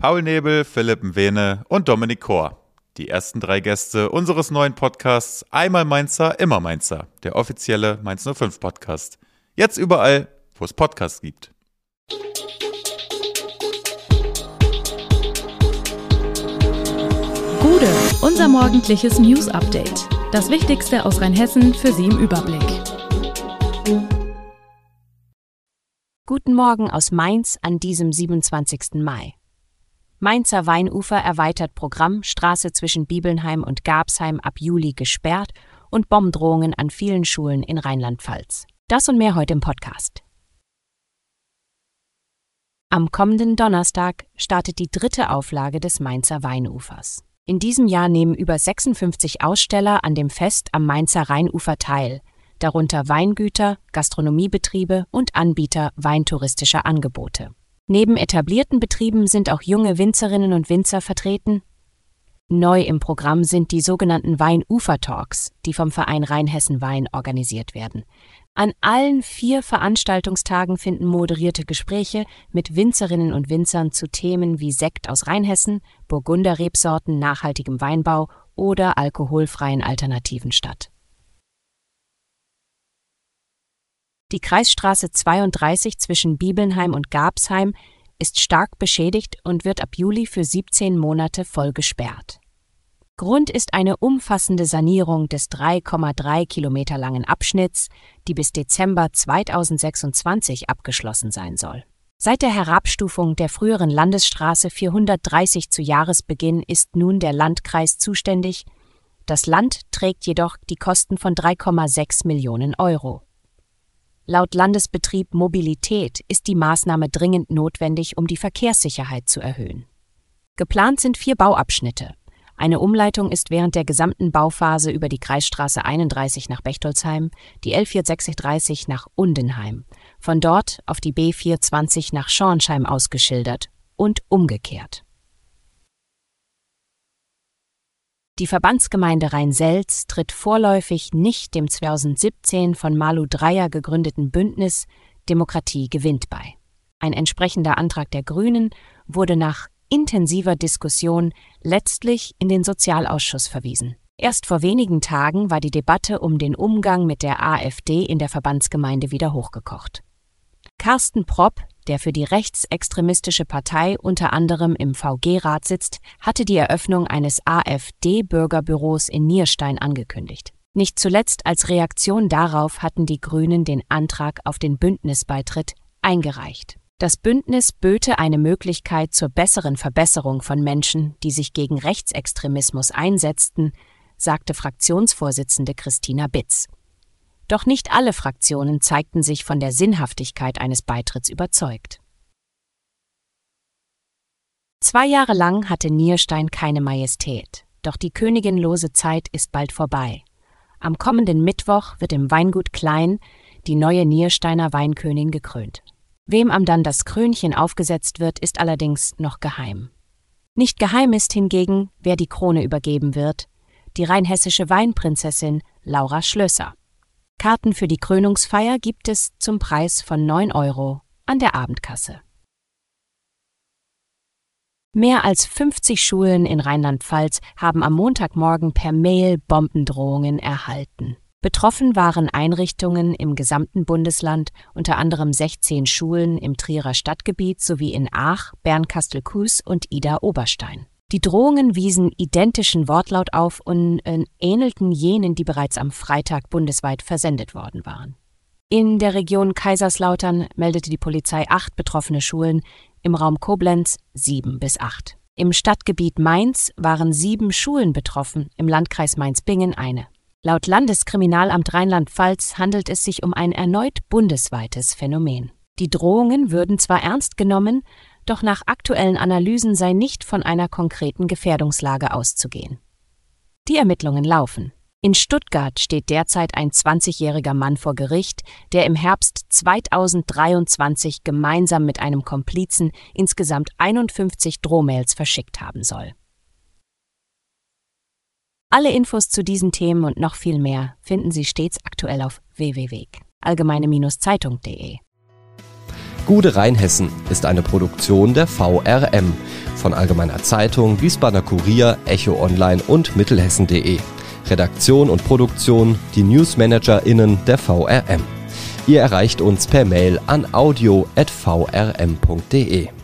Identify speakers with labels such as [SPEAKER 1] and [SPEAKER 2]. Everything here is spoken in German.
[SPEAKER 1] Paul Nebel, Philipp Mwene und Dominik Kor. Die ersten 3 Gäste unseres neuen Podcasts Einmal Mainzer, immer Mainzer, der offizielle Mainz 05 Podcast. Jetzt überall, wo es Podcasts gibt.
[SPEAKER 2] Gude, unser morgendliches News-Update. Das Wichtigste aus Rheinhessen für Sie im Überblick.
[SPEAKER 3] Guten Morgen aus Mainz an diesem 27. Mai. Mainzer Weinufer erweitert Programm, Straße zwischen Bibelnheim und Gabsheim ab Juli gesperrt und Bombendrohungen an vielen Schulen in Rheinland-Pfalz. Das und mehr heute im Podcast. Am kommenden Donnerstag startet die 3. Auflage des Mainzer Weinufers. In diesem Jahr nehmen über 56 Aussteller an dem Fest am Mainzer Rheinufer teil, darunter Weingüter, Gastronomiebetriebe und Anbieter weintouristischer Angebote. Neben etablierten Betrieben sind auch junge Winzerinnen und Winzer vertreten. Neu im Programm sind die sogenannten Weinufer-Talks, die vom Verein Rheinhessen Wein organisiert werden. An allen 4 Veranstaltungstagen finden moderierte Gespräche mit Winzerinnen und Winzern zu Themen wie Sekt aus Rheinhessen, Burgunder-Rebsorten, nachhaltigem Weinbau oder alkoholfreien Alternativen statt. Die Kreisstraße 32 zwischen Bibelnheim und Gabsheim ist stark beschädigt und wird ab Juli für 17 Monate voll gesperrt. Grund ist eine umfassende Sanierung des 3,3 Kilometer langen Abschnitts, die bis Dezember 2026 abgeschlossen sein soll. Seit der Herabstufung der früheren Landesstraße 430 zu Jahresbeginn ist nun der Landkreis zuständig. Das Land trägt jedoch die Kosten von 3,6 Millionen Euro. Laut Landesbetrieb Mobilität ist die Maßnahme dringend notwendig, um die Verkehrssicherheit zu erhöhen. Geplant sind 4 Bauabschnitte. Eine Umleitung ist während der gesamten Bauphase über die Kreisstraße 31 nach Bechtoldsheim, die L436 nach Undenheim, von dort auf die B420 nach Schornsheim ausgeschildert und umgekehrt. Die Verbandsgemeinde Rhein-Selz tritt vorläufig nicht dem 2017 von Malu Dreyer gegründeten Bündnis Demokratie gewinnt bei. Ein entsprechender Antrag der Grünen wurde nach intensiver Diskussion letztlich in den Sozialausschuss verwiesen. Erst vor wenigen Tagen war die Debatte um den Umgang mit der AfD in der Verbandsgemeinde wieder hochgekocht. Carsten Propp, der für die rechtsextremistische Partei unter anderem im VG-Rat sitzt, hatte die Eröffnung eines AfD-Bürgerbüros in Nierstein angekündigt. Nicht zuletzt als Reaktion darauf hatten die Grünen den Antrag auf den Bündnisbeitritt eingereicht. Das Bündnis böte eine Möglichkeit zur besseren Verbesserung von Menschen, die sich gegen Rechtsextremismus einsetzten, sagte Fraktionsvorsitzende Christina Bitz. Doch nicht alle Fraktionen zeigten sich von der Sinnhaftigkeit eines Beitritts überzeugt. 2 Jahre lang hatte Nierstein keine Majestät, doch die königinlose Zeit ist bald vorbei. Am kommenden Mittwoch wird im Weingut Klein die neue Niersteiner Weinkönigin gekrönt. Wem am dann das Krönchen aufgesetzt wird, ist allerdings noch geheim. Nicht geheim ist hingegen, wer die Krone übergeben wird: die rheinhessische Weinprinzessin Laura Schlösser. Karten für die Krönungsfeier gibt es zum Preis von 9 € an der Abendkasse. Mehr als 50 Schulen in Rheinland-Pfalz haben am Montagmorgen per Mail Bombendrohungen erhalten. Betroffen waren Einrichtungen im gesamten Bundesland, unter anderem 16 Schulen im Trierer Stadtgebiet sowie in Aach, Bernkastel-Kues und Idar-Oberstein. Die Drohungen wiesen identischen Wortlaut auf und ähnelten jenen, die bereits am Freitag bundesweit versendet worden waren. In der Region Kaiserslautern meldete die Polizei 8 betroffene Schulen, im Raum Koblenz 7 bis 8. Im Stadtgebiet Mainz waren 7 Schulen betroffen, im Landkreis Mainz-Bingen eine. Laut Landeskriminalamt Rheinland-Pfalz handelt es sich um ein erneut bundesweites Phänomen. Die Drohungen würden zwar ernst genommen, doch nach aktuellen Analysen sei nicht von einer konkreten Gefährdungslage auszugehen. Die Ermittlungen laufen. In Stuttgart steht derzeit ein 20-jähriger Mann vor Gericht, der im Herbst 2023 gemeinsam mit einem Komplizen insgesamt 51 Drohmails verschickt haben soll. Alle Infos zu diesen Themen und noch viel mehr finden Sie stets aktuell auf www.allgemeine-zeitung.de.
[SPEAKER 4] Gude Rheinhessen ist eine Produktion der VRM von Allgemeiner Zeitung, Wiesbadener Kurier, Echo Online und Mittelhessen.de. Redaktion und Produktion die NewsmanagerInnen der VRM. Ihr erreicht uns per Mail an audio@vrm.de.